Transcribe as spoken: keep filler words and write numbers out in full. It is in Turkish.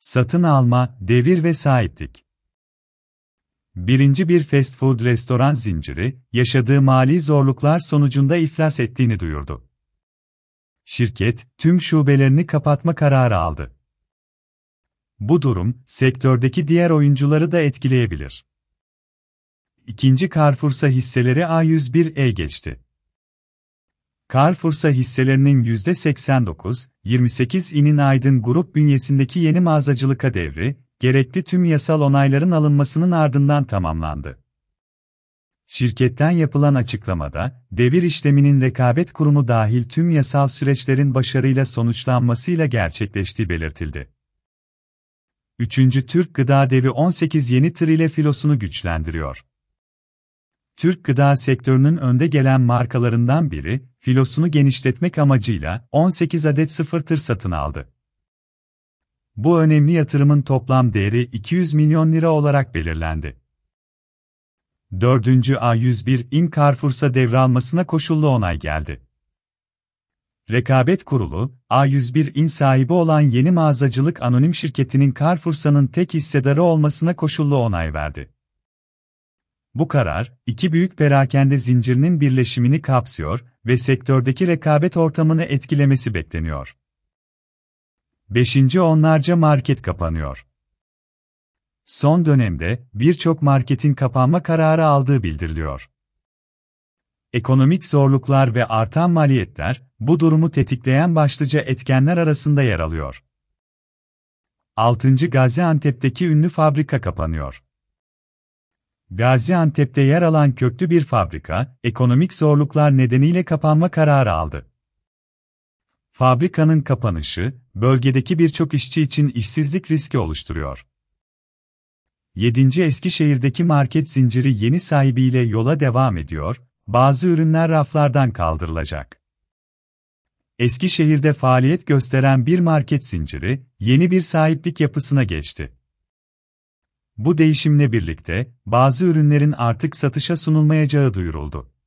Satın alma, devir ve sahiplik. Birinci bir fast food restoran zinciri, yaşadığı mali zorluklar sonucunda iflas ettiğini duyurdu. Şirket, tüm şubelerini kapatma kararı aldı. Bu durum, sektördeki diğer oyuncuları da etkileyebilir. İkinci Carrefour'sa hisseleri A yüz bir'e geçti. Carrefour'sa hisselerinin yüzde seksen dokuz virgül yirmi sekizi'nin Aydın Grup bünyesindeki yeni mağazacılıka devri, gerekli tüm yasal onayların alınmasının ardından tamamlandı. Şirketten yapılan açıklamada, devir işleminin rekabet kurumu dahil tüm yasal süreçlerin başarıyla sonuçlanmasıyla gerçekleştiği belirtildi. Üçüncü Türk Gıda Devi on sekiz yeni tır ile filosunu güçlendiriyor. Türk gıda sektörünün önde gelen markalarından biri, filosunu genişletmek amacıyla on sekiz adet sıfır tır satın aldı. Bu önemli yatırımın toplam değeri iki yüz milyon lira olarak belirlendi. Dördüncü A yüz bir'in Carrefour'sa devralmasına koşullu onay geldi. Rekabet Kurulu, A yüz bir'in sahibi olan Yeni Mağazacılık Anonim Şirketi'nin Carrefour'sa'nın tek hissedarı olmasına koşullu onay verdi. Bu karar, iki büyük perakende zincirinin birleşimini kapsıyor ve sektördeki rekabet ortamını etkilemesi bekleniyor. Beşinci Onlarca market kapanıyor. Son dönemde, birçok marketin kapanma kararı aldığı bildiriliyor. Ekonomik zorluklar ve artan maliyetler, bu durumu tetikleyen başlıca etkenler arasında yer alıyor. Altıncı Gaziantep'teki ünlü fabrika kapanıyor. Gaziantep'te yer alan köklü bir fabrika, ekonomik zorluklar nedeniyle kapanma kararı aldı. Fabrikanın kapanışı, bölgedeki birçok işçi için işsizlik riski oluşturuyor. Yedinci Eskişehir'deki market zinciri yeni sahibiyle yola devam ediyor, bazı ürünler raflardan kaldırılacak. Eskişehir'de faaliyet gösteren bir market zinciri, yeni bir sahiplik yapısına geçti. Bu değişimle birlikte, bazı ürünlerin artık satışa sunulmayacağı duyuruldu.